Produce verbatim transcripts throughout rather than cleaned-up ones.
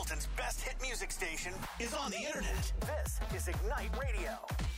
Hamilton's best hit music station is on the internet. This is Ignite Radio.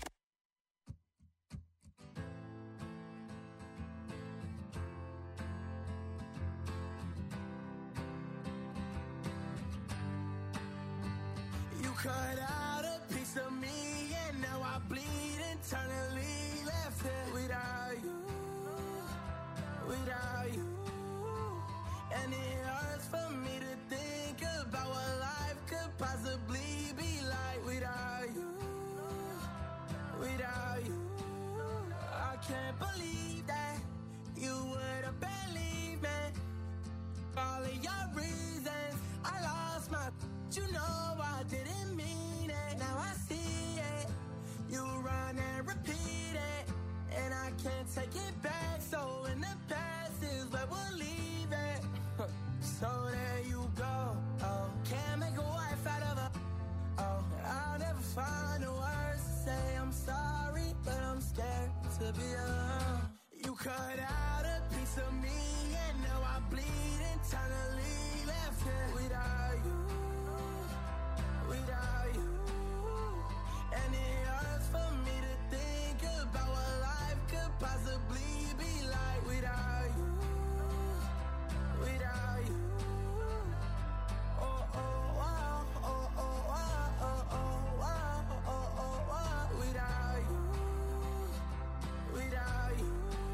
You cut out a piece of me and now I bleed internally. Left here without you, without you. And it hurts for me to think about what life could possibly be like without you, without you. I can't believe that you would have believed me. All of your reasons, I lost my, you know I didn't mean it. Now I see it, you run and repeat it, and I can't take it back. So in the past is where we'll leave it. So there you go. Oh, can't make a wife out of her. Oh, I'll never find the words to say I'm sorry, but I'm scared to be alone. You cut out a piece of me, and now I bleed internally. Left here without you, without you. And it hurts for me to think about what life could possibly be like without you, without you. Oh, oh, wow, oh, oh, wow, oh, oh, wow, oh, oh, wow, without you, without you.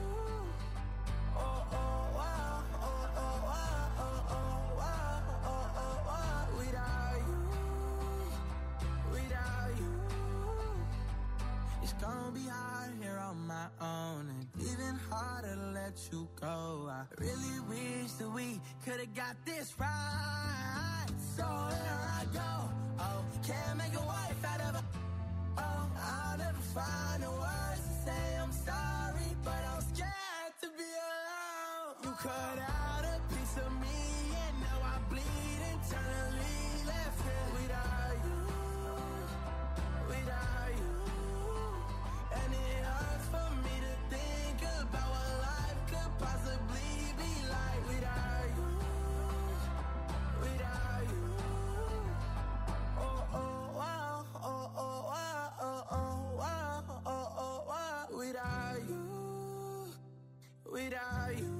Oh, oh, wow, oh, oh, wow, oh, oh, wow, oh, oh, wow, without you, without you. It's gonna be hard here on my own, and even harder to let you go. I really wish that we could've got this right. So here I go. Oh, can't make a wife out of her. Oh, I'll never find the words to say I'm sorry, but I'm scared to be alone. You cut out a piece of me, and now I bleed internally. Left here without you, without you. And it hurts for me to think about what life could possibly be like without you, without you. Oh, oh, wow, oh, oh, wow, oh, oh, wow, oh, oh, wow, without you, without you.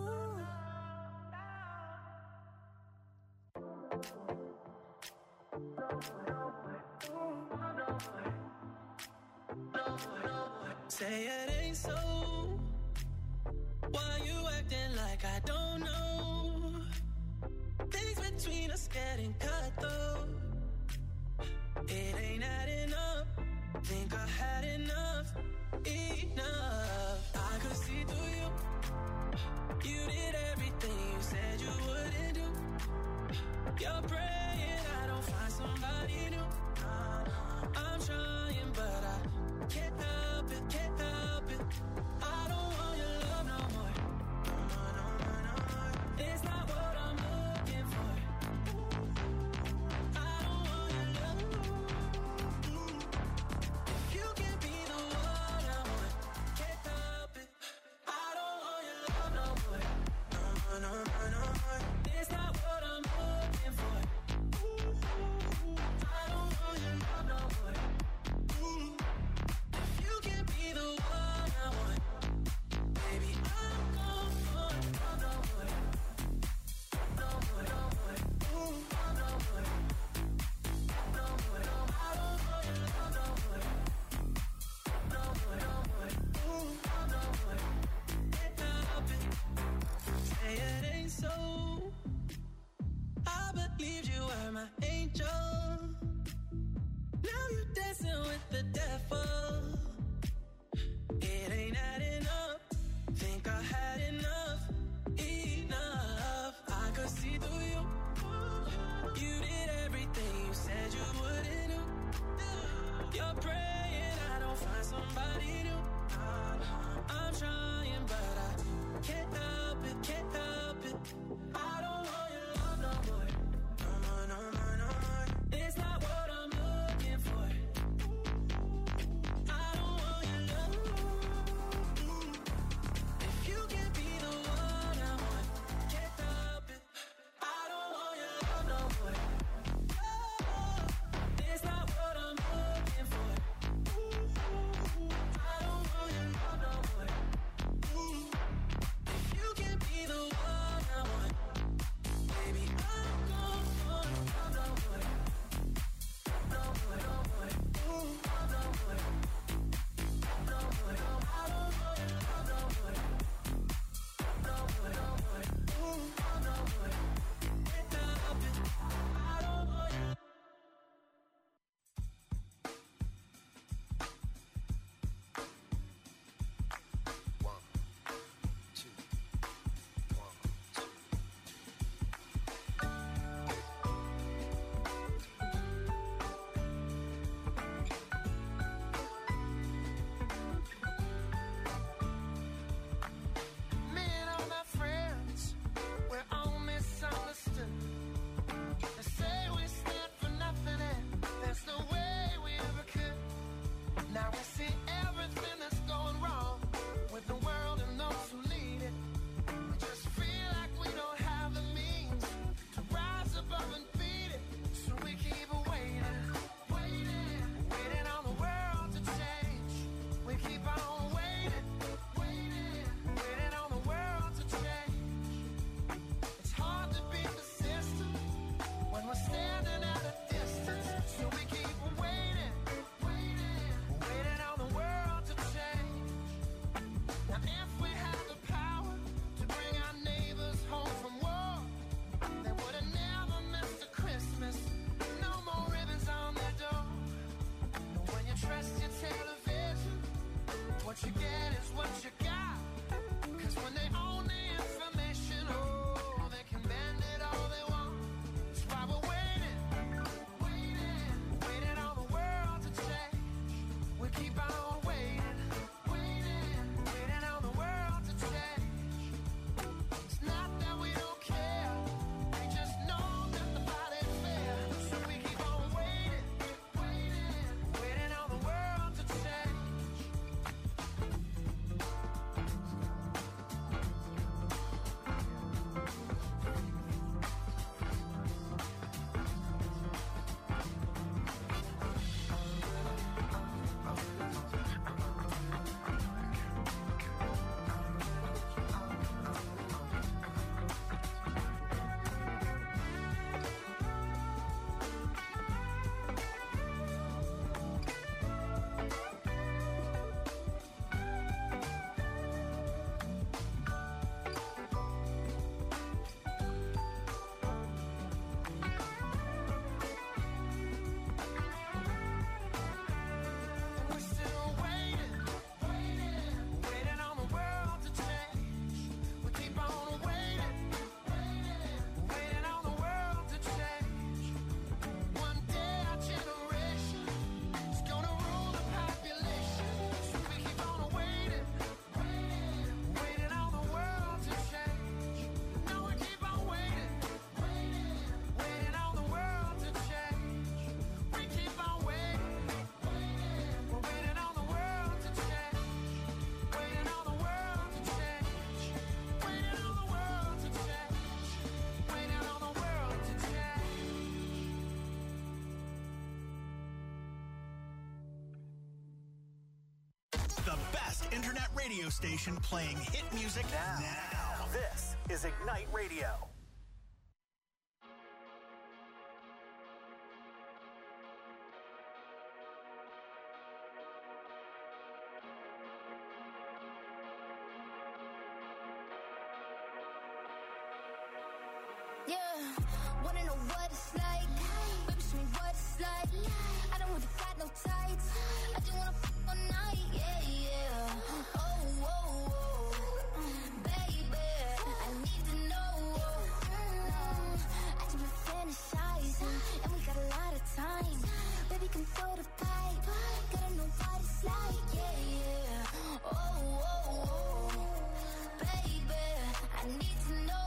Say it ain't so. Why you acting like I don't know? Things between us getting cut though. It ain't adding up. Think I had enough, enough. I could see through you. You did everything you said you wouldn't do. You're praying I don't find somebody new. I'm trying, but I can't help it, can't help it. I don't want your love no more. No more, no more, no more. It's not what I'm looking for. I don't want your love. If you can be the one I want, can't help it. I don't want your love no more. No more, no more, no more. It's not what I'm looking for. I don't want your love no more. If you can be the one I want, baby, I'm gone for it. No more, no more, no more, no more, no more, no more. I don't want your love no more, no more, no more, no more. Can't help it. Say it ain't so. what you get is what you got. Cause when they own the information, oh, they can bend it all they want. That's why we're waiting, waiting, waiting on the world to change. We keep on waiting, waiting, waiting on the world to change. It's not that we don't care, we just know that the fight ain't fair. So we keep on waiting, waiting, waiting on the world to change. We're still waiting, waiting, waiting on the world to change. We keep on waiting, waiting, waiting on the world to change. One day our generation is gonna rule the population. So we keep on waiting, waiting, waiting on the world to change. No, we keep on waiting, waiting, waiting on the world to change. We keep on waiting, waiting, we're waiting on the world to change. Waiting on the world to change. Waiting on the world to change. Waiting on the world to change. The best internet radio station playing hit music now. now. This is Ignite Radio. Yeah, wanna know what it's like? Baby, show me what it's like. I don't really got no tights. I just wanna f all night, yeah, yeah. Oh, oh, oh, baby, I need to know. Mm, I just been fantasizing, and we got a lot of time. Baby, come throw the pipe. Gotta know what it's like, yeah, yeah. Oh, oh, oh, baby, I need to know.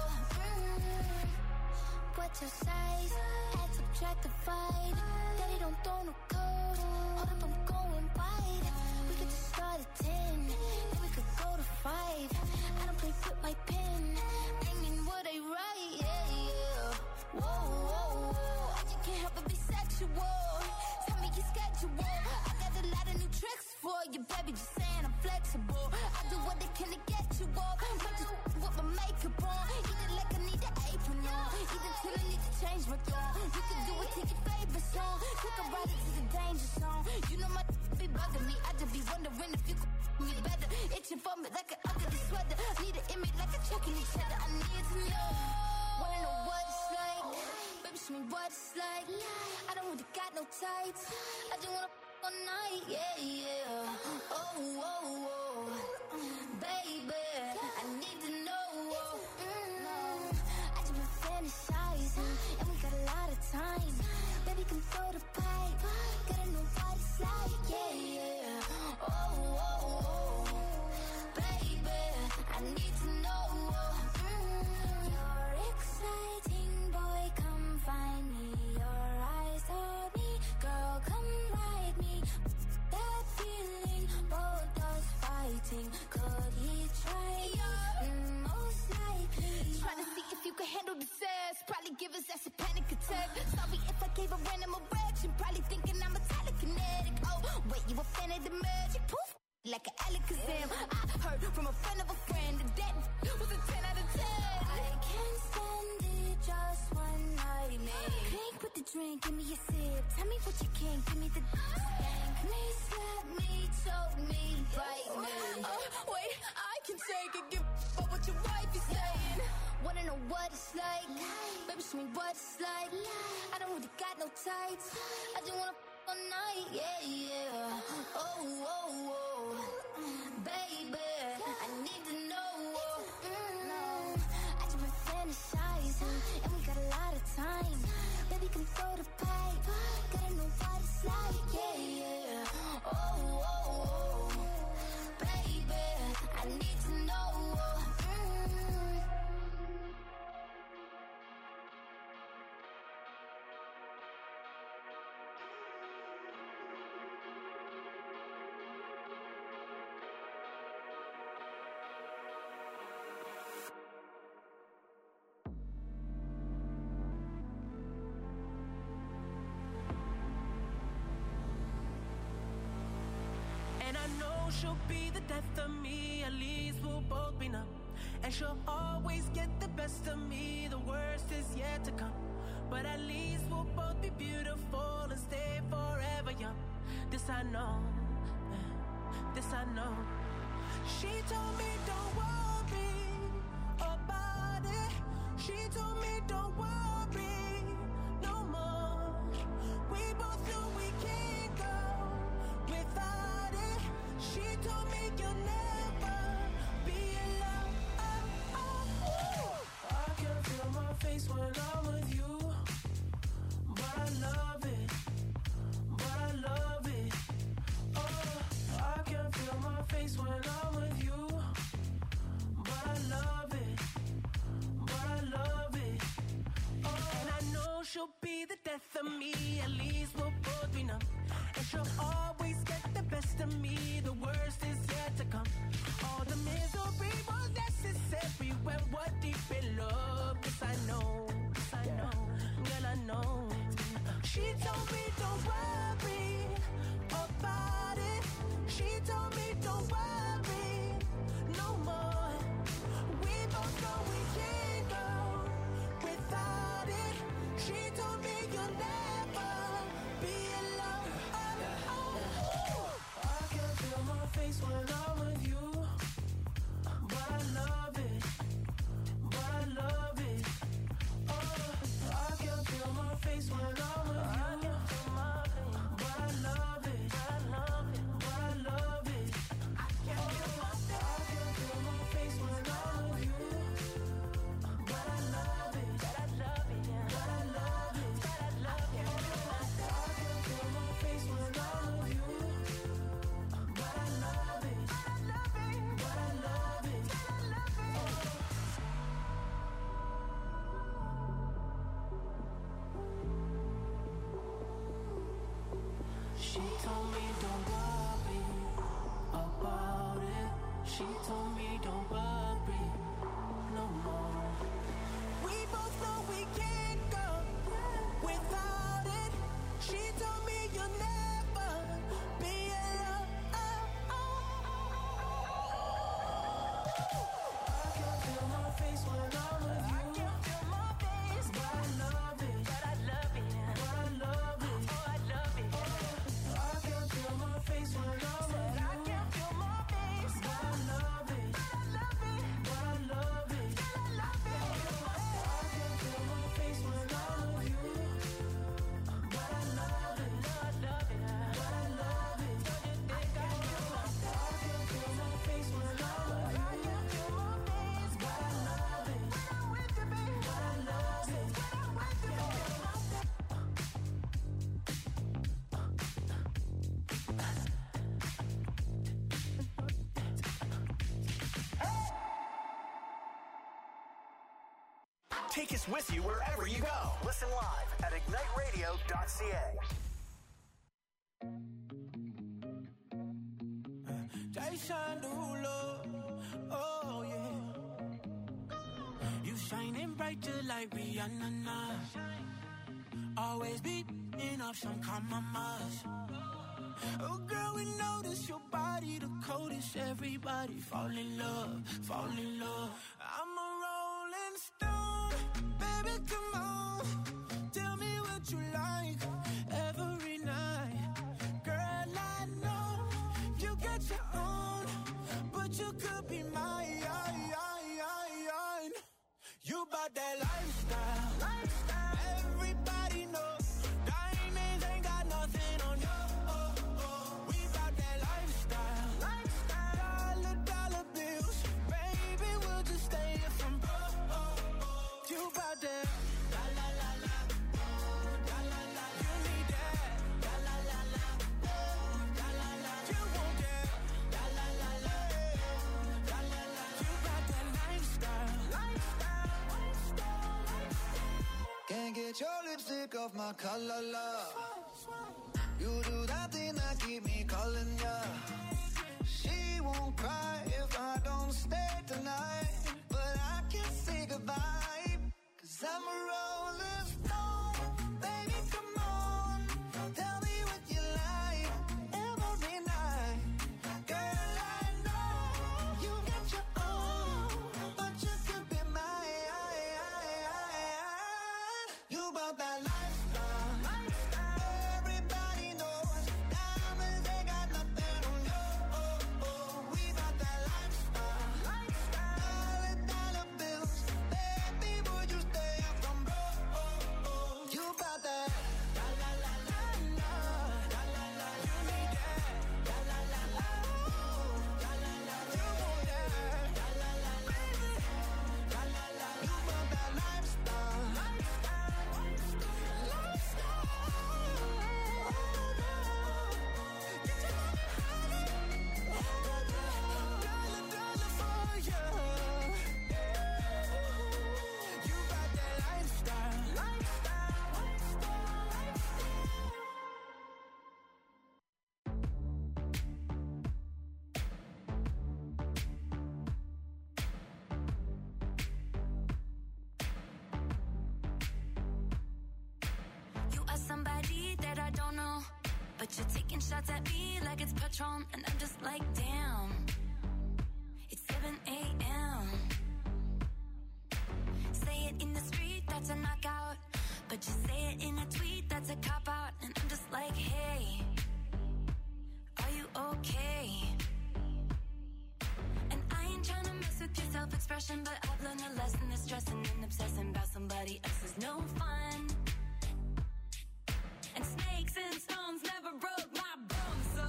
Mm, what's your size? Add, subtract, divide. Daddy don't throw no code. Hold up, I'm going wide. We could just start at ten, then we could go to five. I don't play with my pen. I mean what I write, yeah, yeah. Whoa, whoa, whoa. I just can't help but be sexual. Tell me your schedule. I got a lot of new tricks for you, baby. Just saying I'm flexible. I do what I can to get you up. Might just with my makeup on. Eat it like I need an apron on. Eat it till I need to change my tone. You can do it to your favorite song. Take a ride into the danger zone. You know my be bugging me. I just be wondering if you could me better. Itching for me like an ugly sweater. Need an image like a choking each other. I need to know. Wanna know what it's like? Baby, show me what it's like. I don't really got no tights. I just wanna f all night, yeah, yeah. Oh, oh, oh, baby, I need to know. Mm, I just been fantasizing, and we got a lot of time. Baby, come throw the pipe. Gotta know what it's like, yeah, yeah. Oh, oh, oh, baby, I need to know. Mm, you're exciting, boy, come find me. Your eyes on me, girl, come ride me. That feeling, both us fighting. Could he try me? Mm, most likely. Trying to see if you can handle the sass. Probably give us that's a panic attack. Sorry if I gave a random erection. Probably thinking I'm a telekinetic. Oh, wait, you a fan of the magic? Poof, like an Alakazam. I heard from a friend of a friend that that was a ten out of ten. I can't stand it, just one night, man. Drink with the drink, give me a sip. Tell me what you can, give me the spank me, slap me, choke me, bite me. Uh, wait, I can take it, give up what your wife is saying. Wanna know what it's like? Baby, show me what it's like. I don't really got no tights. I just wanna f all night, yeah, yeah. Oh, oh, oh. baby. I need to know. Mm, I just been fantasizing, and we got a lot of time. Baby, can throw the pipe. Gotta know what it's like, yeah, yeah. Oh, oh, oh, baby, I need to know. Mm. And I know she'll be the death of me, at least we'll both be numb. And she'll always get the best of me, the worst is yet to come. But at least we'll both be beautiful and stay forever young. This I know, this I know. She told me don't worry about it. She told me don't worry no more. We both know we can't go without it. She told me you'll never be alone. Oh, oh, oh. I can feel my face when I'm with you, but I love it, but I love it. Oh, I can feel my face when I'm with you, but I love it, but I love it. Oh, and I know she'll be the death of me, at least we'll both be numb. And she'll always get the best of me, the worst is yet to come. All the misery was necessary when we're deep in love. Yes, I know, yes, I know, girl, I know. She told me don't worry about it. She told me don't worry no more. We both know we can't go without it. She told me you'll never be alone. Oh, oh, oh. I can feel my face when I'm with you, but I love it, but I love it. Oh, I can feel my face when I'm with you, but I love it, but I love it, but I love it. I can feel my face when I'm with you, but I love it, but I love it, but I love it, but I love it. I can feel my face when I'm with you, but I love it, but I love it, but I love it, but I love it. She told me don't worry about it. She told me don't worry no more. We both know we can't go without it. She told me you'll never be alone. I can feel my face when I'm with you. I can feel my face, but I love it, but I love it, but I love it. Oh, I love it. I can feel my face when I'm with you. I can feel my face, but I love it, but I love it, but I love it, but I love it. I can feel my face when I'm with you, but I love it, but I love it, but I love it. Don't you think I feel my face? I can feel my face when I'm with you. I can feel my face, but I love it, when I'm with you, baby. But I love it, when I'm with you, baby. Take us with you wherever you go. Listen live at ignite radio dot c a. Jason Derulo, oh yeah. You shining bright just like Rihanna. Always be in off some compromise. Oh girl, we notice your body the coldest. Everybody fall in love, fall in love. I'm a rolling stone, baby, come on. Tell me what you like every night. Girl, I know you got your own, but you could be mine. You bout that lifestyle, lifestyle. Everybody know diamonds ain't got nothing on you. Oh, oh. We bout that lifestyle, lifestyle. of my color, love. You do that thing that keep me calling ya. She won't cry if I don't stay tonight, but I can't say goodbye, cause I'm a rolling stone. Baby, come on, tell me what you like every night. Girl, I know you got your own, but you could be mine. You bought that lifestyle, lifestyle. Everybody knows diamonds ain't got nothing on you. Oh, oh. We bought that lifestyle, lifestyle. Dollar, dollar bills. Baby, would you stay up from broke? Oh, oh. You bought that. La la la la la, la la la. You need that. La la la la, oh. La la la. You want that. La la la, baby. La la la. You bought that lifestyle, lifestyle, lifestyle. Get your money dollar, dollar for you. You got that lifestyle, lifestyle, lifestyle. You are somebody that I don't know, but you're taking shots at me like it's Patron, and I'm just like, damn. It's seven a.m. Say it in the street, that's a knockout, but you say it in a tweet, that's a cop-out, and I'm just like, hey, are you okay? And I ain't trying to mess with your self-expression, but I've learned a lesson that stressing and obsessing about somebody else is no fun. And snakes and stones never broke my bones, so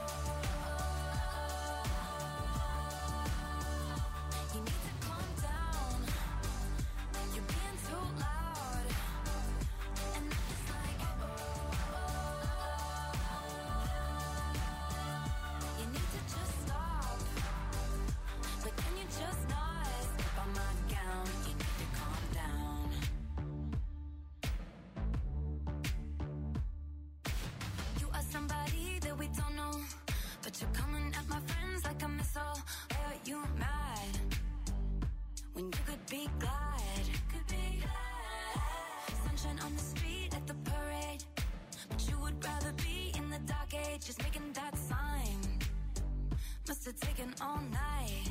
you need to calm down. You're being too loud, and I'm just like, you need to just stop. But can you just not step on my gown? You need to calm down. You are somebody that we don't know, but you're coming at my friends like a missile. Why are you mad when you could be glad? Could be glad. Sunshine on the street at the parade, but you would rather be in the dark age, just making that sign. Must have taken all night.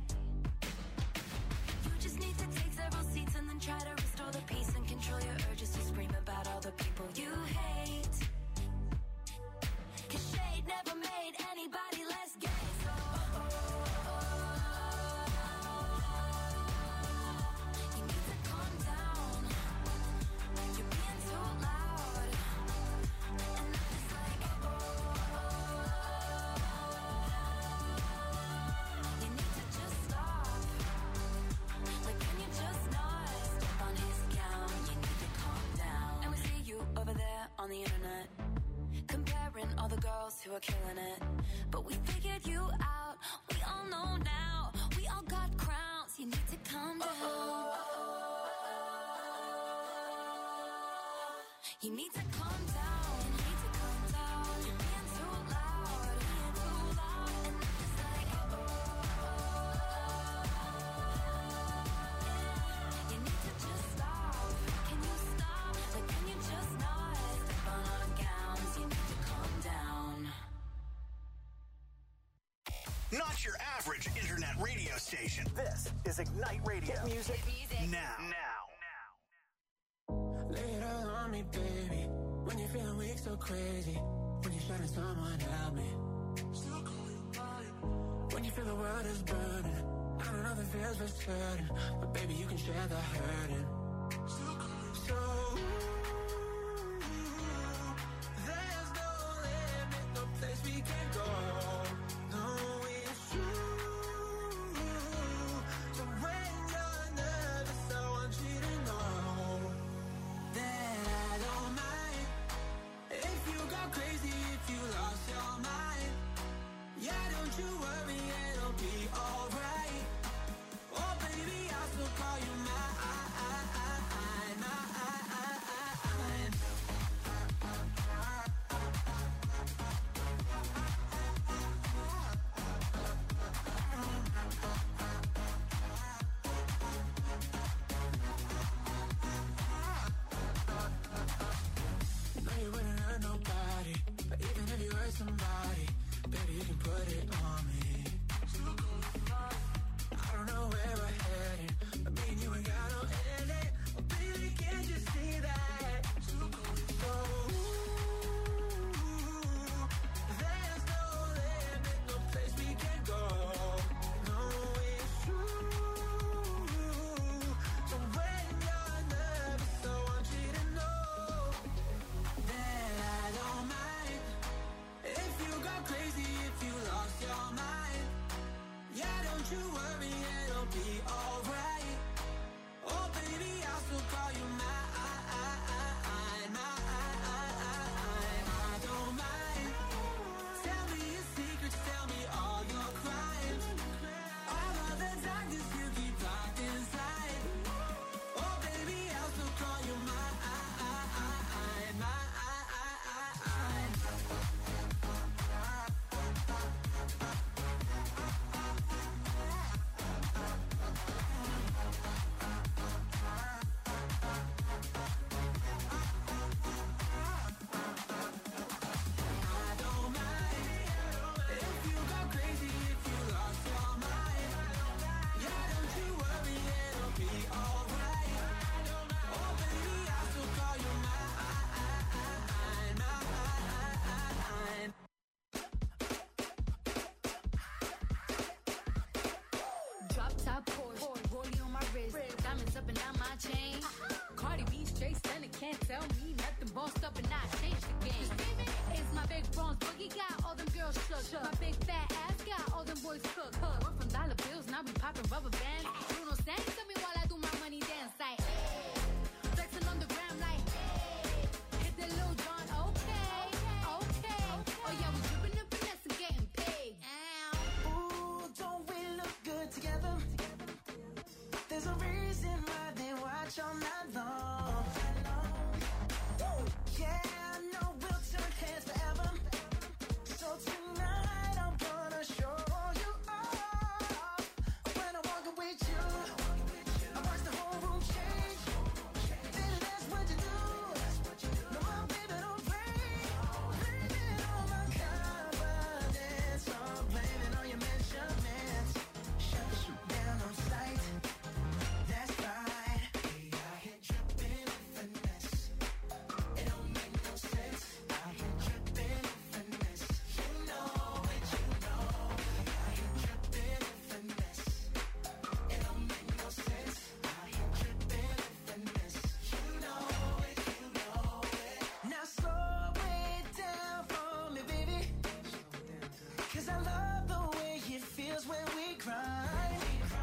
You just need to take several seats and then try to restore the peace and control your urges to scream about all the people you hate. Cause shade never made anybody less gay, so you need to calm down. You're being too loud, and I'm just like, you need to just stop. Like, can you just not step on his gown? You need to calm down. And we see you over there on the internet, comparing all the girls who are killing it. But we figured you out. We all know now. We all got crowns. You need to calm down. You need to calm down. You need to calm down. You're being too loud. Being too loud. And I'm just like, you need to just stop. Can you stop? Like, can you just not step on our gowns? You need to calm down. Not your average internet radio station. This is Ignite Radio. Hit music, now. Now. Lay it all on me, baby. When you're feeling weak, so crazy. When you're shutting someone, help me. When you feel the world is burning, I don't know if it feels for certain, but baby, you can share the hurting. So there's no limit, no place we can go. No, it's true. So when you're nervous, I want you to know that I don't mind if you go crazy, if you lost your mind. Yeah, don't you worry, it'll be alright. Oh baby, I'll still call you mine. got Porsche, rollie on my wrist, diamonds up and down my chain. Cardi B straight stunning, can't tell me nothing. Bossed up and I changed the game. It's my big bronze boogie, got all them girls shook. My big fat ass got all them boys cooked. We're from dollar bills, now we popping rubber bands. Bruno Sang to me while I do my money dance like flexing on the gram like hit the Lil Jon, okay, okay. Oh yeah, we dripping and finesse and getting paid. Ooh, don't we look good together? There's a reason why they watch all night long. Yeah, I know we'll turn heads forever. So tonight I'm gonna show you off. When I walk with you, I watch the whole room change. Baby, that's what you do. No, my baby don't play. Blame it on my confidence. I'm blaming on your measurements. Shut the shoot down on sight. That's right. We out here dripping finesse. It don't make no sense. Out here dripping finesse. You know it, you know. We out here dripping finesse. It don't make no sense. Out here dripping finesse. You know it, you know it. Now slow it down for me, baby. 'Cause I love the way it feels when we grind.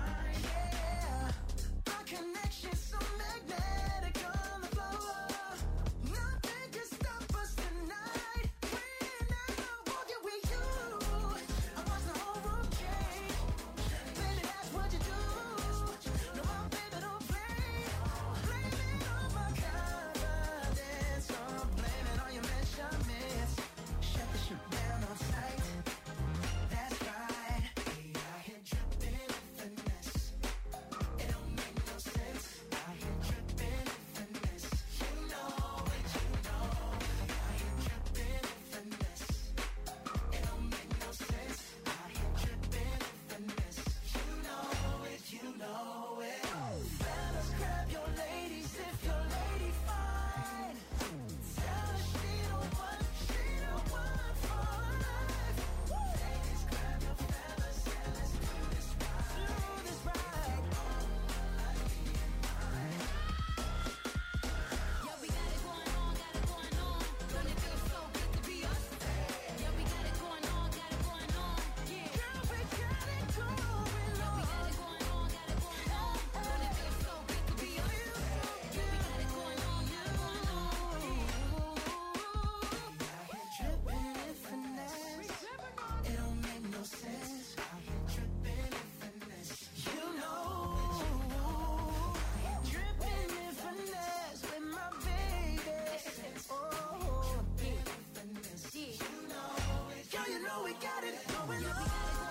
Yeah, our connection's so magnetic on the floor. Nothing can stop us tonight. When I'm walking with you, I watch the whole room change. Baby, that's what you do. No, my baby don't play. Blame it on my confidence. I'm blaming on your measurements. Shut the shit down on sight. That's right. We out here dripping finesse. It don't make no sense. Out here dripping finesse. You know it, you know. We out here dripping finesse. It don't make no sense. Out here dripping finesse. You know it, you know it. Fellas, grab your ladies if your lady fine. Tell her she the one, she the one for life. Ladies, grab your fellas and let's do this right. Do this right. Yeah, we got it going on, got it going on. Don't it feel so good to be us? Yeah, we got it going on, got it going on. Yeah, Girl, we got it going yeah, we on. got it going on, got it going on. Don't it feel so good to be us? Yeah, we got it going on, got it going on. Out here dripping in finesse. It don't make no sense. Out here dripping in finesse. You know. Dripping in finesse with my baby. Oh, finesse. You know it. Girl, you know we got it going on.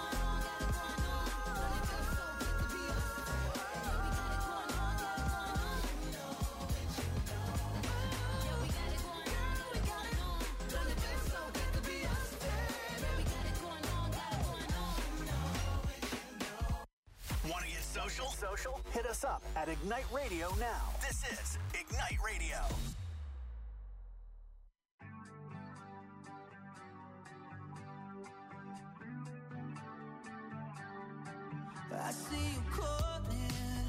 Want to get social? Social? Hit us up at Ignite Radio now. This is Ignite Radio. I see you calling.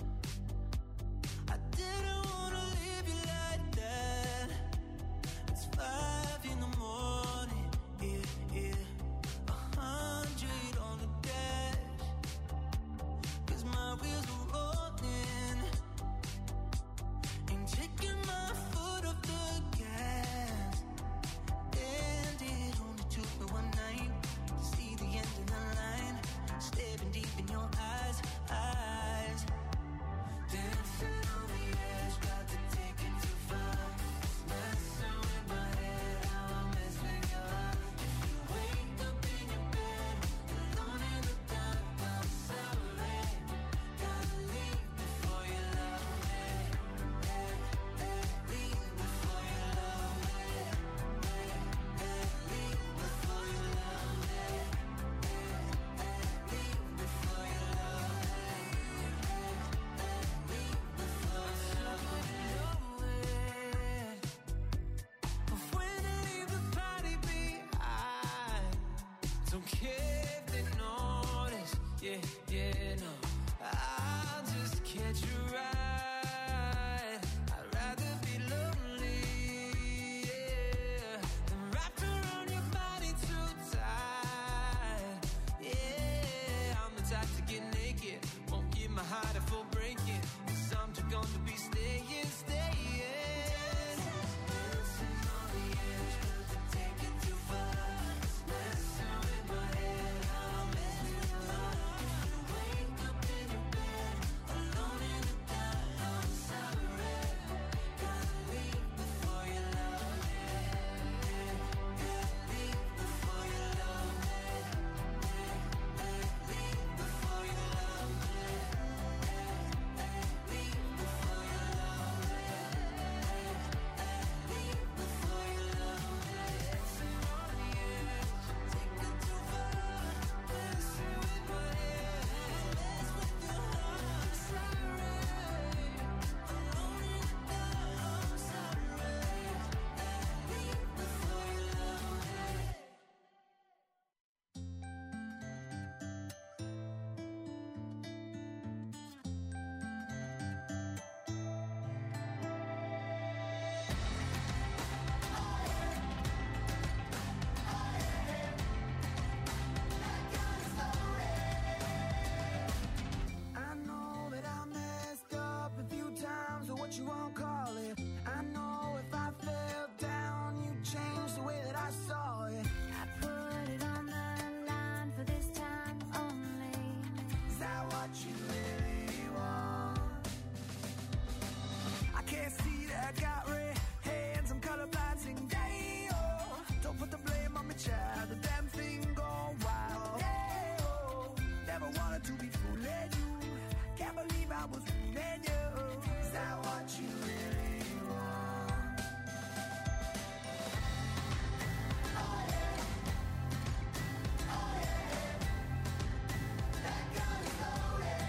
I didn't wanna leave you like that. It's five in the morning. Yeah, yeah. A hundred on the dash. 'Cause my wheels are rolling. Ain't taking my foot off the gas. And it only took me one night to see the end of the line. Staring deep in your eyes, I hide it for breaking. Some took on to be staying, staying. Dancing on the edge, could they take it too far? Messing with my head, I'm messing with your heart. If you wake up in your bed, alone in the dark, I'm sorry. Gotta leave before you love me. Gotta leave before you love me. Leave before you love me. Leave before you love me. Leave before you love me. Dancing on the edge, take it too far. Messing with my head, mess with your heart. Sorry, alone in the dark. I'm sorry. Leave before you love me. I know that I messed up a few times, or what you won't call it. I know if I fell down, you'd change the way that I saw it. I put it on the line for this time only. Is that what you really want? I can't see that I got red hands, I'm colorblind, sing day, oh. Don't put the blame on me, child, the damn thing gone wild. Day, oh. Never wanted to be fooling you, can't believe I was fooling you. Is that what you really want? Oh yeah, oh yeah, that gun is loaded.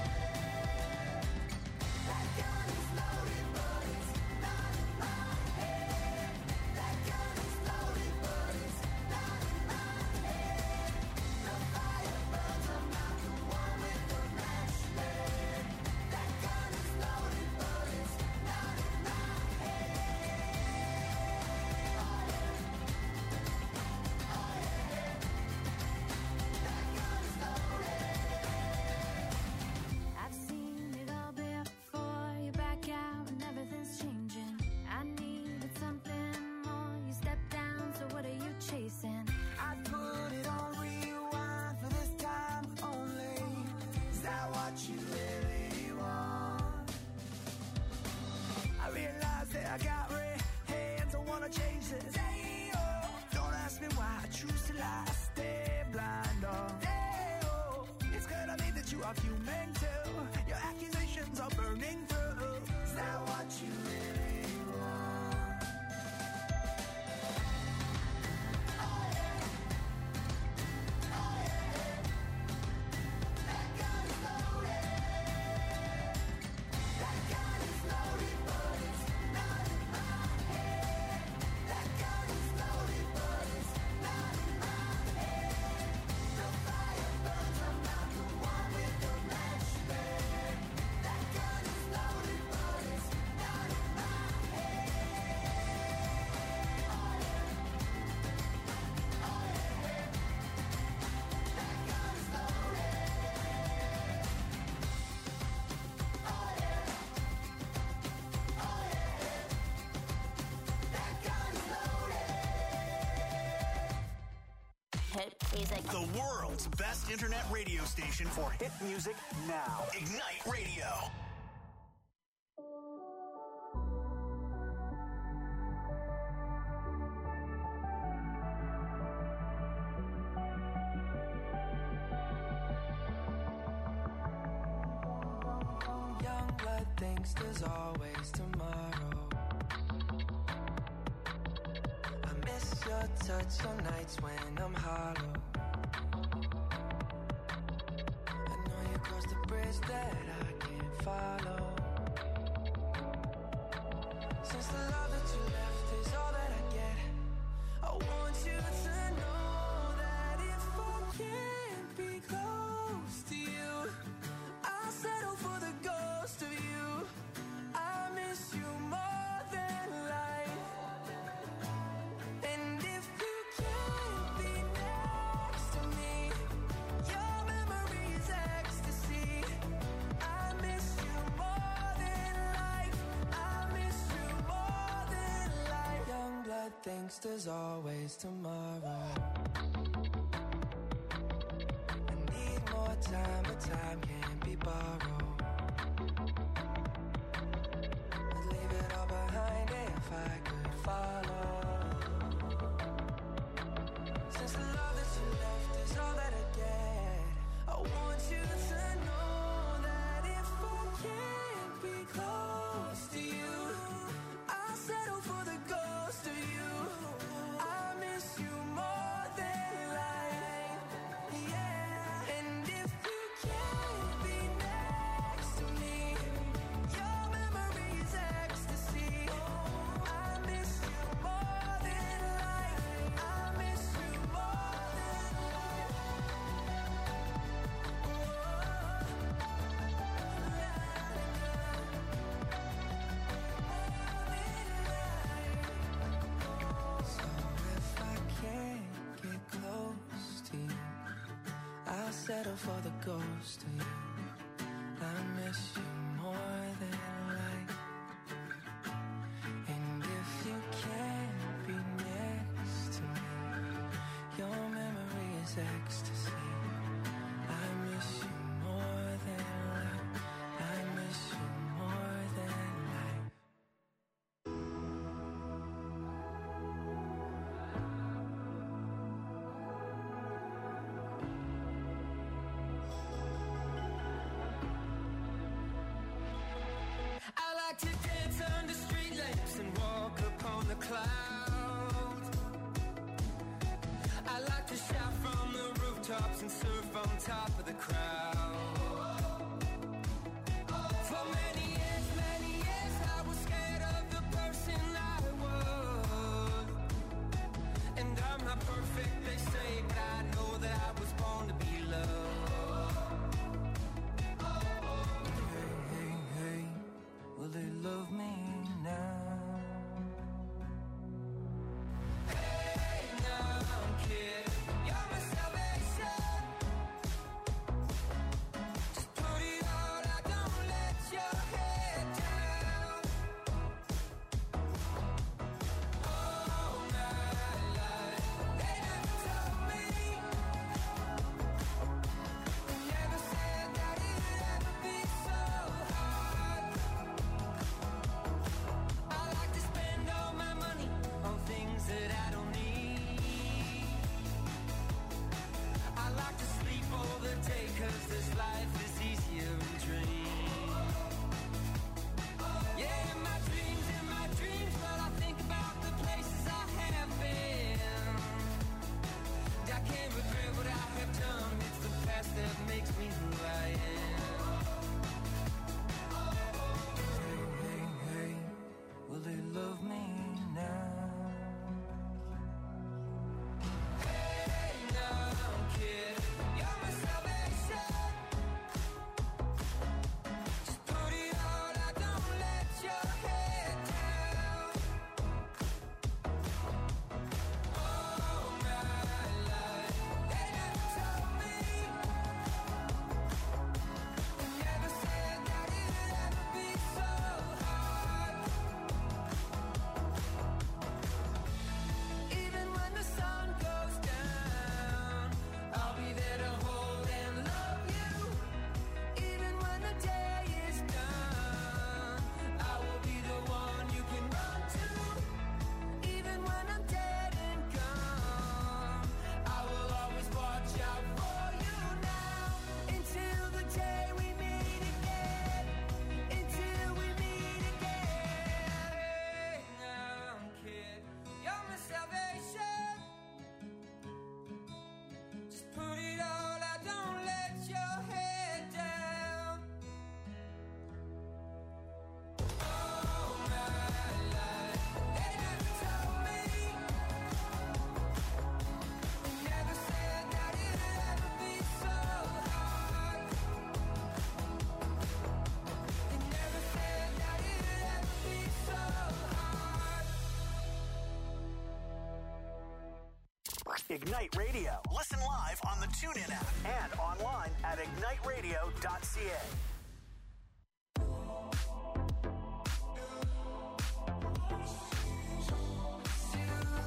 That gun is loaded, but it's not in my head. That gun is loaded, but it's not in my head. The fire burns, I'm not the one with the match lit. That gun is loaded, but it's not in my head. Oh yeah, oh yeah, that gun is loaded. I've seen it all before. You back out and everything's changing. I needed something more. You step down, so what are you chasing? I put it on rewind for this time only. Is that what you really want? I realize that I got red hands, I wanna change this. Hey, oh. Don't ask me why I choose to lie, stay blind, oh. Hey, oh. It's clear to me that you are fuming too. Your accusations are burning through. Is that what you really want? Oh yeah, oh yeah, that gun is loaded. That gun is loaded, but it's not in my head. That gun is loaded, but it's not in my head. The fire burns, I'm not the one with the match lit. That gun is loaded, but it's not in my head. Oh yeah, oh yeah, that gun is loaded. Oh yeah, oh yeah, that gun is loaded. Hit music. The world's best internet radio station for hit music now. Ignite Radio. Young blood thinks there's always tomorrow. I miss your touch on nights when I'm hollow. I know you crossed the bridge that I can't follow. Since the love that you left is all that I get, I want you to know that if I can't be close to you, I'll settle for the ghost of you. I miss you more than life. And if you can't be next to me, your memory is ecstasy. thinks there's always tomorrow. I need more time, but time can't be borrowed. I'd leave it all behind if I could follow. Since the love that you left is all that I get, I want you to know that if I can't be close to you, I'll settle for the ghost of you. I miss you more than life, yeah. And if you can't be next to me, your memory is ecstasy. I miss you more than life. I miss you more than life. So if I can't get close to you, I'll settle for the ghost of you. I miss you more than life. And if you can't be next to me, your memory is ecstasy. I miss you more than life. I miss you more than life. I like to dance under street lamps and walk upon the clouds. I like to shout from the rooftops and surf on top of the crowd. For many years, many years, I was scared of the person I was. And I'm not perfect, they say, but I know that I was born to be loved. Hey, hey, hey, will they love me now? Hey, now, kid, you're my salvation. Just put it all out, don't let your head down. All my life, they never told me, they never said that it'd ever be so hard. I like to spend all my money on things that I don't need. I like to sleep all the day, cause this life is easier in dreams. Yeah, in my dreams, in my dreams, but I think about the places I have been. I can't regret what I have done, it's the past that makes me who I am. Hey, hey, hey, will they love me now? Hey, now, kid, you're my salvation. Just put it all out, don't let your head down. All my life, they never told me, they never said that it'd ever be so hard. Even when the sun goes down, I'll be there to hold and love you. Even when the day is done, I will be the one you can run to. Even when I'm dead and gone, I will always watch out for you now. Until the day we meet again. Until we meet again. Hey, now, kid, you're my salvation. Just put it all out, don't let your head down. All my life, they never told me, they never said that it'd ever be so hard. They never said that it'd ever be so hard. Ignite Radio. Listen live on the TuneIn app and online at ignite radio dot c a. You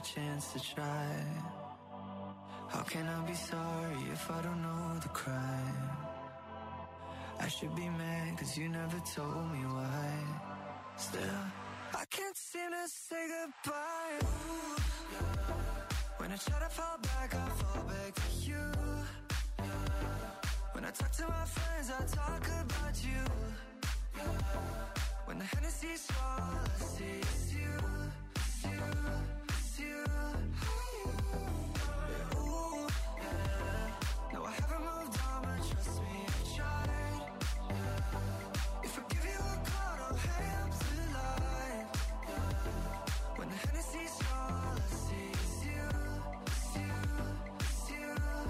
chance to try. How can I be sorry if I don't know the crime? I should be mad cause you never told me why. Still, I can't seem to say goodbye. Ooh, yeah. When I try to fall back, I fall back to you. Yeah. When I talk to my friends, I talk about you. Yeah. When the Hennessy's strong, all I see is you. It's you, it's you. Yeah, ooh, yeah. No, I haven't moved on, but trust me, I tried. Yeah. If I give you a call, don't hang up the line. Yeah. When the Hennessy's strong, all I see is you. It's you, it's you.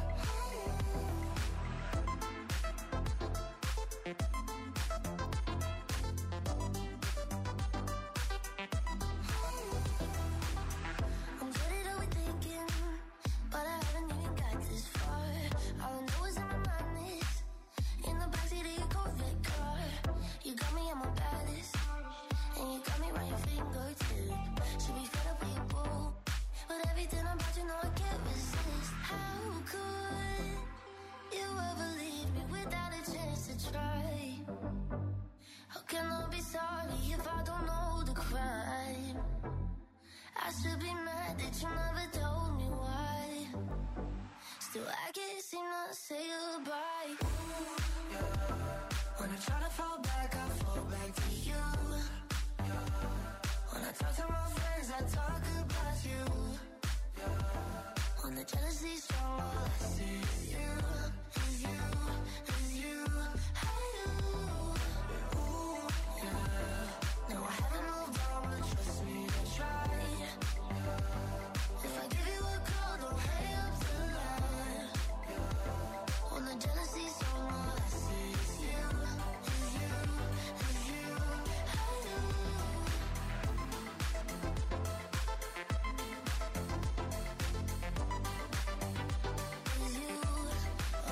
I'm good at overthinking, but I haven't even got this far. All I know is in my mind is in the backseat of your Corvette car. You got me on my baddest, and you got me round your fingertip. Should be fed up with your boo, but everything about you know I can't resist. How could you ever leave me without a chance to try? How can I be sorry if I don't know the crime? I should be mad that you never told me why. Still, I can't seem to say goodbye. Ooh, yeah. When I try to fall back, I fall back to you. Yeah. When I talk to my friends, I talk about you. Yeah. When the jealousy's strong, all I see is you. Is you, is you. I do. Yeah, ooh, yeah. No, I haven't moved on, but trust me, I tried. Yeah. If I give you a call, don't hang up the line. Yeah. When the jealousy's strong, all I see is you. Is you, is you. I do. Is you, oh,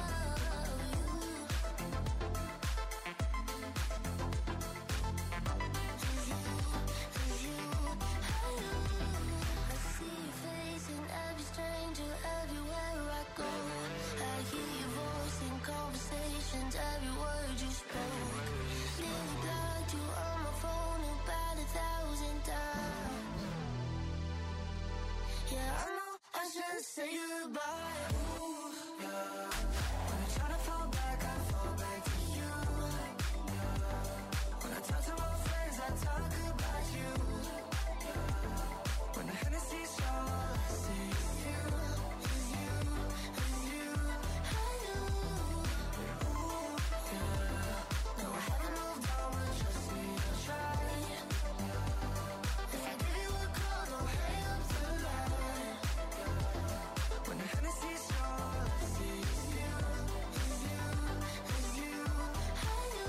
you. I see your face in every stranger, everywhere I go. I hear your voice in conversations, every word you spoke. Nearly blocked you on my phone about a thousand times. Yeah, I know I should say goodbye. Ooh, yeah. When I try to fall back, I fall back to you. Yeah. When I talk to my friends, I talk about you. When the Hennessy's strong, all I see is you. Is you, is you. I do. Yeah, ooh, yeah. No, I haven't moved on, but trust me, I tried. Yeah. If I give you a call, don't hang up the line. Yeah. When the Hennessy's strong, all I see is you. Is you, is you. I do.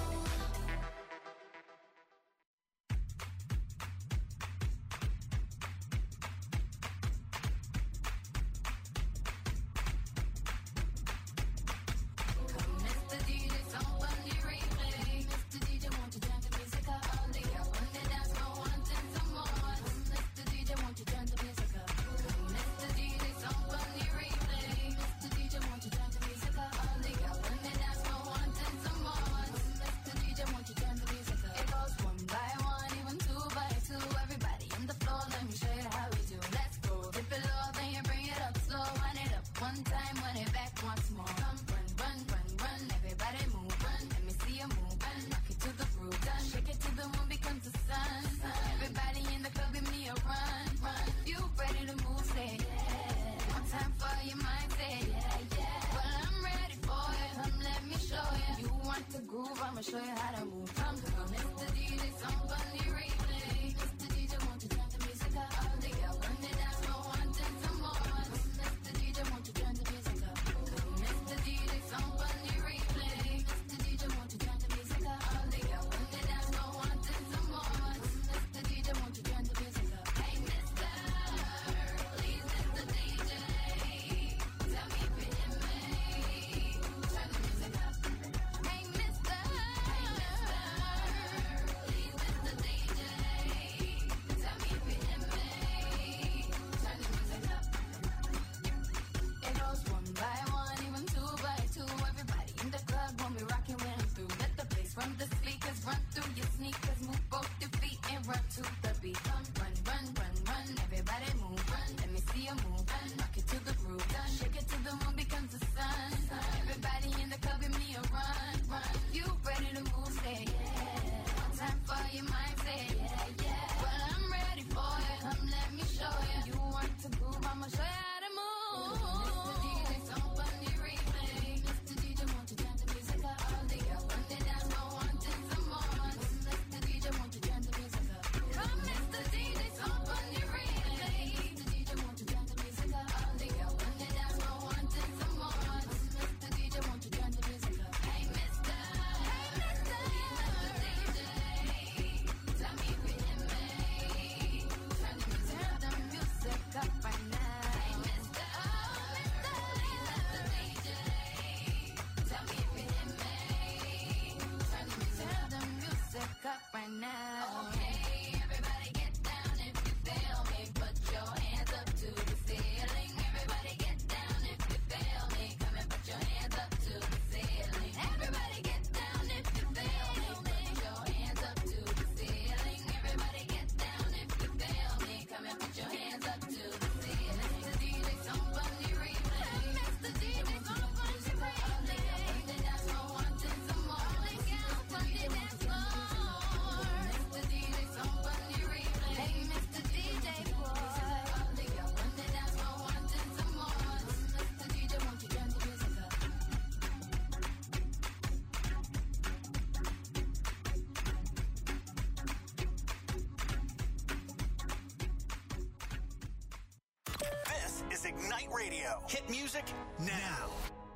Mister D J, somebody replay. Mister D J, won't you turn the music up? All day I want to dance, I wanted some more. Mister D J, won't you turn the music up? Mister D J, somebody replay. Mister D J, won't you turn the music up? All day I want to dance, I wanted some more. Mister D J, won't you turn the music up? It goes one by one, even two by two. Everybody on the floor, let me show you how we do. Let's go. Dip it low, then you bring it up slow. Wind it up one time, wind it back once more. Come run, run, run, run. Everybody move, run. Let me see you move, run. Rock it to the groove, done. Shake it till the moon becomes the sun. Everybody in the club, give me a run, run. You ready to move, say yeah. One time for your mind, say yeah, yeah. Well, I'm ready for it. Come, let me show you. You want to groove, I'ma show you how to move. Come, come, Mister D J, somebody replay. Mister D J, won't you turn the music up? All day I want to dance, I wanted some more. Mister D J, won't you turn the music up? Come, Mister D J, somebody replay. Mister D J, won't you turn the music up? All day I want to dance, I wanted some more. Mister D J, won't you turn the music up? Hey, Mister, please, Mister D J, tell me if you hear me. Turn the music up. Hey, Mister, hey, Mister, please, Mister Ignite Radio. Hit music now.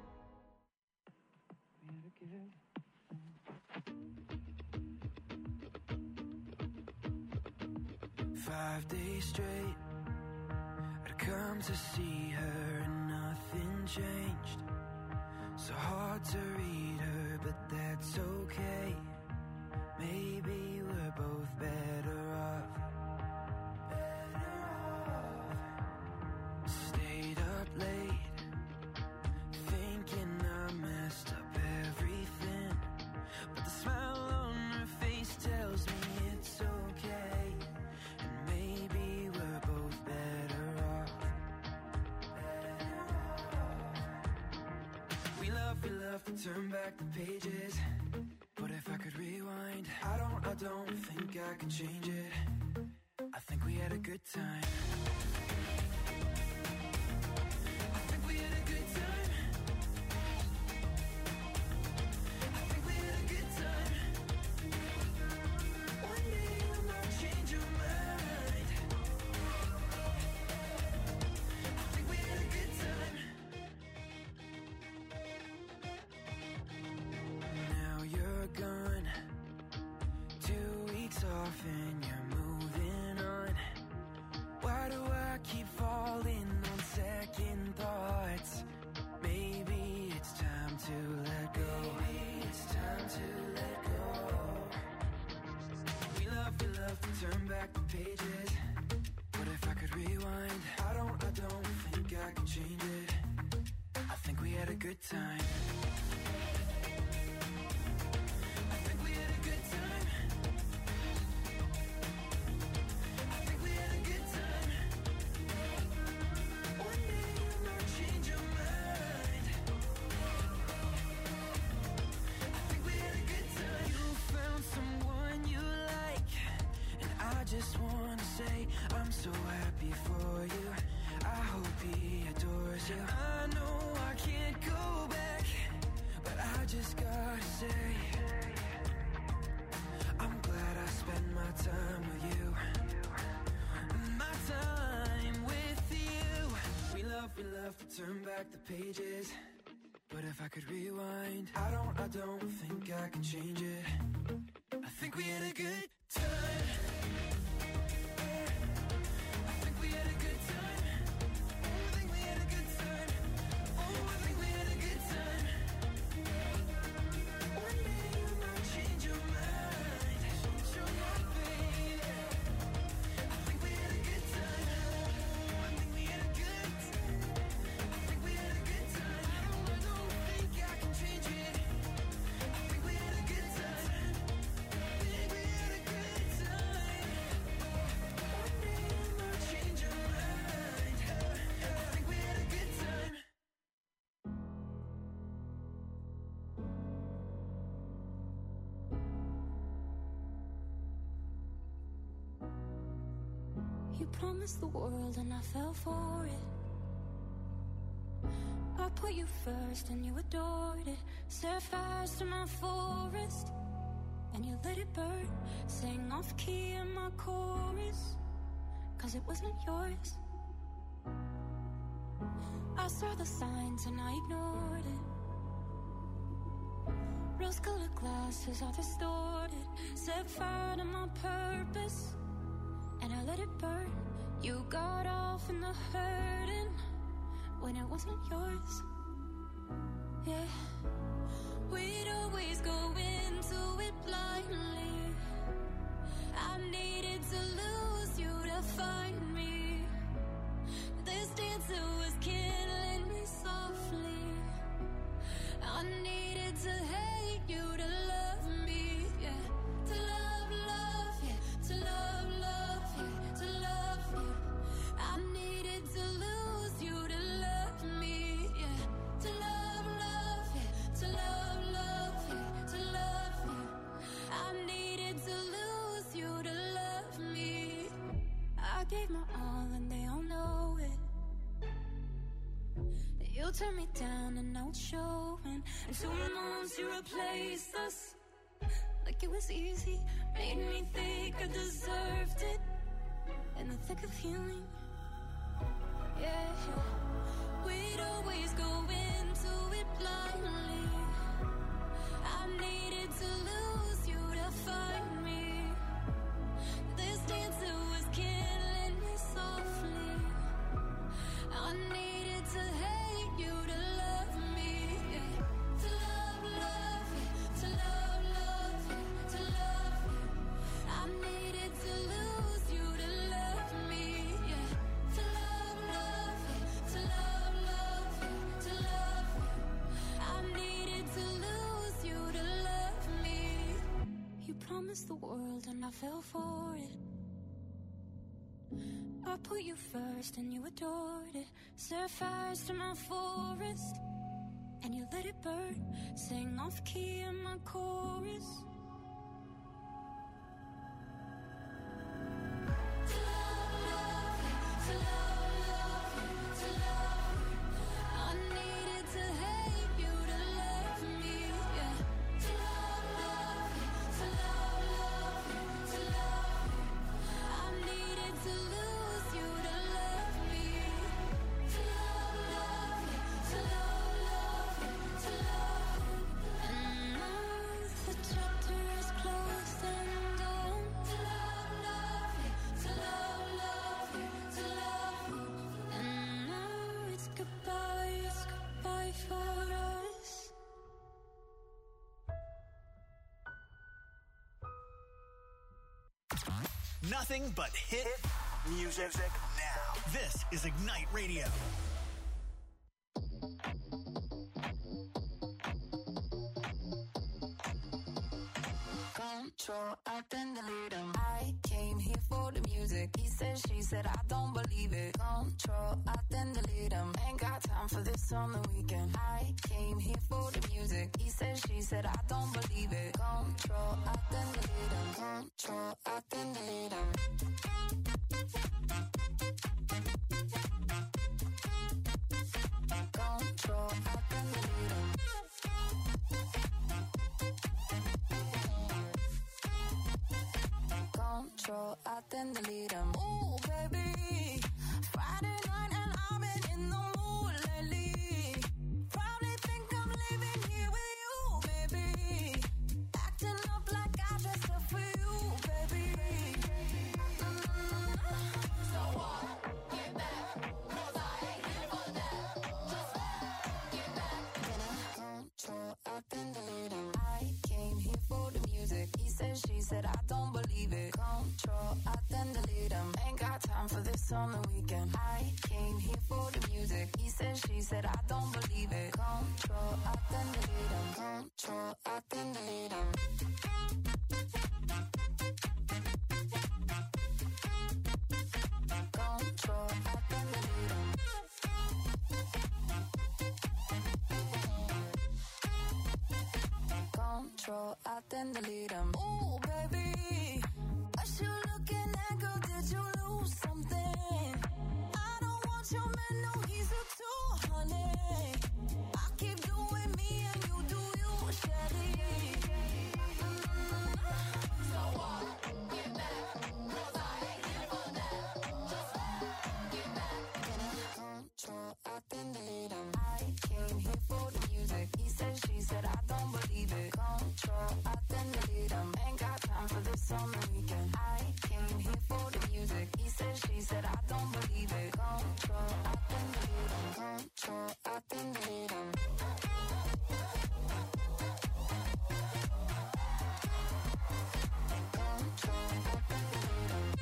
Five days straight, I'd come to see her and nothing changed. So hard to read her, but that's okay. Maybe we're both better off. Better off. Stayed up late, thinking I messed up everything. But the smile on her face tells me it's okay. And maybe we're both better off. Better off. We love, we love to turn back the pages. But if I could rewind, I don't, I don't think I can change it. I think we had a good time. I think we had a good time. I think we had a good time. One day you might change your mind. I think we had a good time. Now you're gone, two weeks off and you're moving on. Why do I keep falling on second thoughts? Maybe it's time to let go. Maybe it's time to let go. We love, we love to turn back the pages. But if I could rewind, I don't, I don't think I can change it. I think we had a good time. I think we had a good time. I think we had a good time. One day you might change your mind. I think we had a good time. You found someone you like, and I just wanna say I'm so happy for you. I hope he adores you. I know I can't go back, but I just gotta say I'm glad I spent my time with you. My time with you. We love, we love to turn back the pages. But if I could rewind, I don't, I don't think I can change it. I think we had a good time. I think we had a good time. Oh, I think we had a good time. Oh, I think we had a good time. One day you might change your mind. Change your mind, baby. I think we had a good time. I think we had a good time. I think we had a good time. I don't, I don't think I can change it. I think we had a good time. I think we had a good time. One day you might change your mind. I think we had a good time. You promised the world and I fell for it. I put you first and you adored it. Set fires to my forest and you let it burn. Sang off key in my chorus, cause it wasn't yours. I saw the signs and I ignored it. Rose-colored glasses are distorted. Set fire to my purpose and I let it burn. You got off in the hurting when it wasn't yours. Yeah, we'd always go into it blindly. I needed to lose you to find me. This dancer was killing me softly. I needed to hate you to love me, yeah. To love, love, yeah. To love, love, yeah. To love you. I needed to lose you to love me, yeah. To love, love, yeah. To love, love, yeah. To love you. I needed to lose you to love me. I gave my all and they all know it. You turned me down and now it's showing. And two months you replaced us like it was easy. Made me think I deserved it in the thick of healing. Yeah, the world and I fell for it. I put you first and you adored it. Set fires to my forest and you let it burn. Sang off key in my chorus. To love, love you, to love, love you, to love you. I needed to hate you to love me, yeah. To love, love you, to love, love you, to love you. I needed to lose you to love me. To love, love you, to love, love you, to love you. And now the chapter is closed and done. To love, love you, to love, love you, to love you. And now it's goodbye, it's goodbye for us. Nothing but hit music now. This is Ignite Radio. Control, I then delete him. I came here for the music. He said, she said, I don't believe it. Control, I then delete him. Ain't got time for this on the weekend. I came here for the music. He said, she said, I don't believe it. Control, I then delete him. Control, I then delete him. Control, I then delete him. Control, I then delete him. Ooh, baby, Friday night and I've been in the mood lately. Probably think I'm living here with you, baby. Acting up like I dressed up for you, baby. Mm-hmm. So what? Get back, 'cause I ain't here for that. Just get back. Then I control, I then delete him. I came here for the music. He said, she said, I don't believe it. Control, I then delete him. Ain't got time for this on the weekend. I came here for the music. He said, she said, I don't believe it. Control, I then delete him. Control, I then delete him. Control, I then delete him. Control, I then delete him. Ooh, baby, what you looking at, girl? Did you lose something? I don't want your man, no, he's a two, honey. I keep doing me and you do you, Shelly. Mm-hmm. So what? Get back, 'cause I ain't here for that. Just get back. Then I control, I then delete him. I came here for the music. He said, she said, I don't believe it. Control, I then delete him. Ain't got time for this on the weekend. I came here for the music. He said, she said, I don't believe it. Control, I then delete him. Control, I then delete him. Control, I then delete him.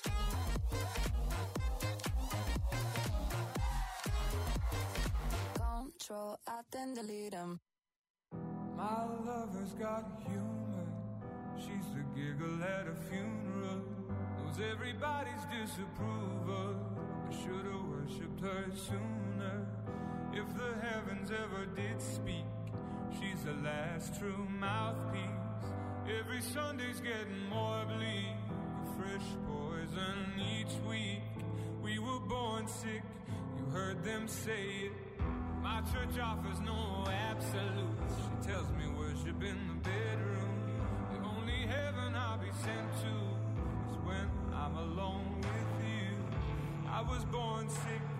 Control, I then delete him. My lover's got humor. She's the giggle at a funeral. Knows everybody's disapproval. I should've worshipped her sooner. If the heavens ever did speak, she's the last true mouthpiece. Every Sunday's getting more bleak. Fresh poison each week. We were born sick, you heard them say it. My church offers no absolutes. She tells me worship in the bedroom. The only heaven I'll be sent to is when I'm alone with you. I was born sick,